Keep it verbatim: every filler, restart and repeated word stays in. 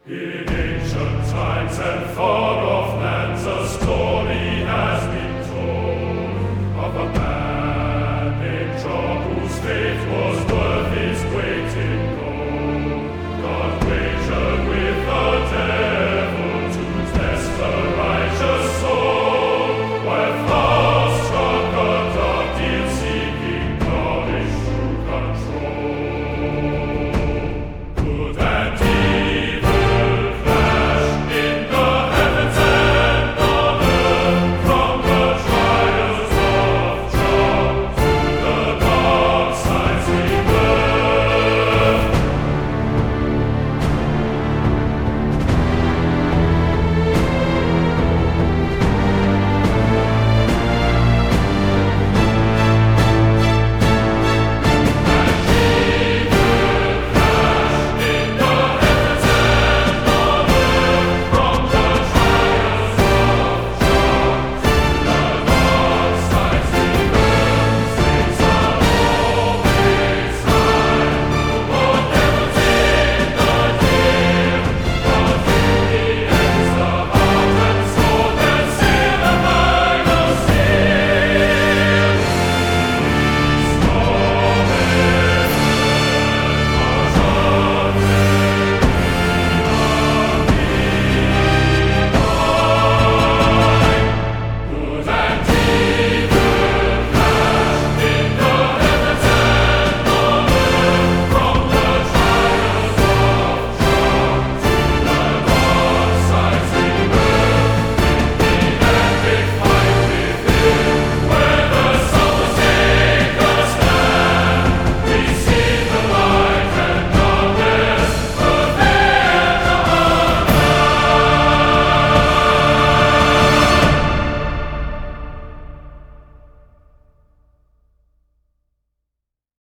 In ancient times and far off lands, a story has been told of a man named Job whose faith was worth his weight in gold. God wagered with the devil to test a righteous soul, while thoughts struck a dark deal, seeking knowledge to control. Good and evil